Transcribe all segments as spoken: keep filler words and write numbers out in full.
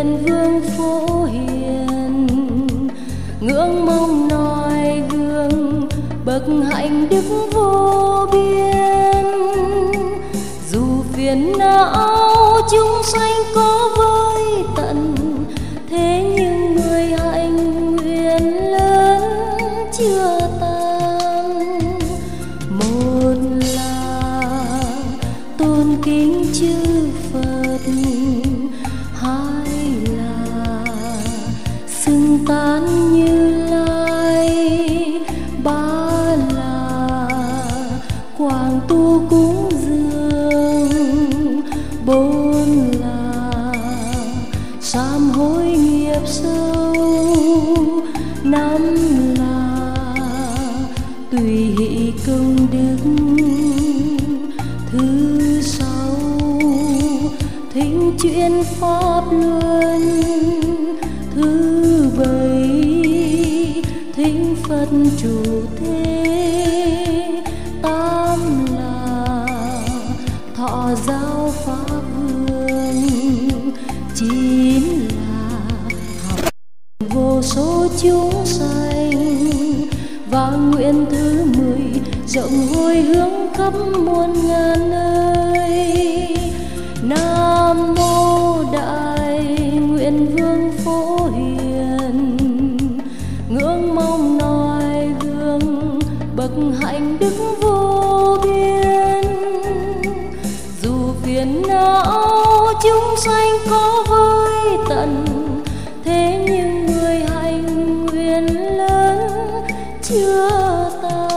nguyện vương phổ hiền, ngưỡng mong noi gương bậc hạnh đức vô biên. Dù phiền não chúng sanh có với tận, thế nhưng người hạnh nguyện lớn chưa tan. Một là tôn kính chư Phật, hai là xưng tán Như Lai, ba là quảng tu cúng dường, bốn là sám hối nghiệp sâu, năm là tùy hỷ công đức, thứ sáu thính chuyên pháp luân, thứ bảy thính Phật trụ thế, tám là thọ giáo pháp hương, chín là học vô số chúng sanh, và nguyện thứ mười rộng hồi hướng khắp muôn ngàn nơi. Nam mô Đại Nguyện Vương Phổ Hiền, ngưỡng mong noi gương bậc hạnh đức vô biên. Dù phiền não chúng sanh có với tận, thế nhưng người hạnh nguyện lớn chưa tan.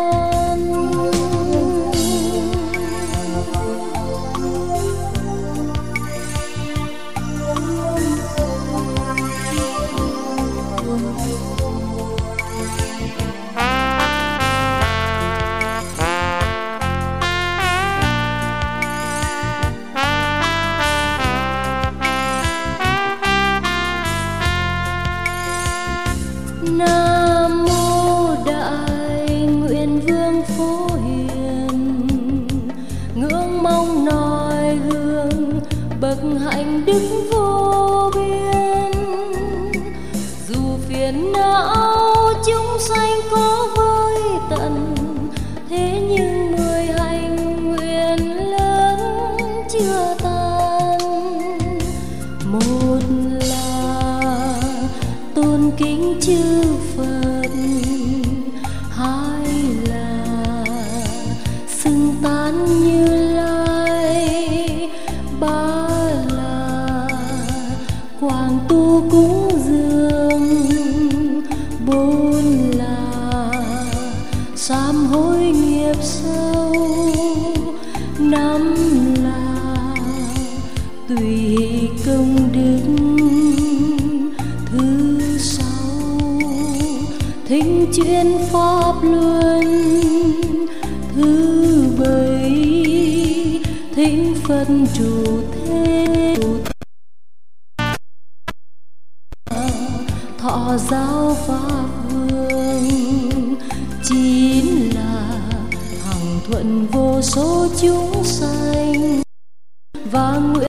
Nam mô Đại Nguyện Vương Phổ Hiền, ngưỡng mong noi gương bậc hạnh đức vô biên. Dù phiền não chúng sanh có với tận, thế nhưng mười hạnh nguyện lớn chưa tan. Một là tôn kính chư Phật, hai là xưng tán Như Lai, ba là quảng tu cúng dường, bốn là sám hối nghiệp sâu, năm là tùy công đức, thứ sáu thính chuyên pháp luân, thứ bảy thính Phật trụ thế, thọ giáo pháp hương, chín là hằng thuận vô số chúng sanh, và nguyện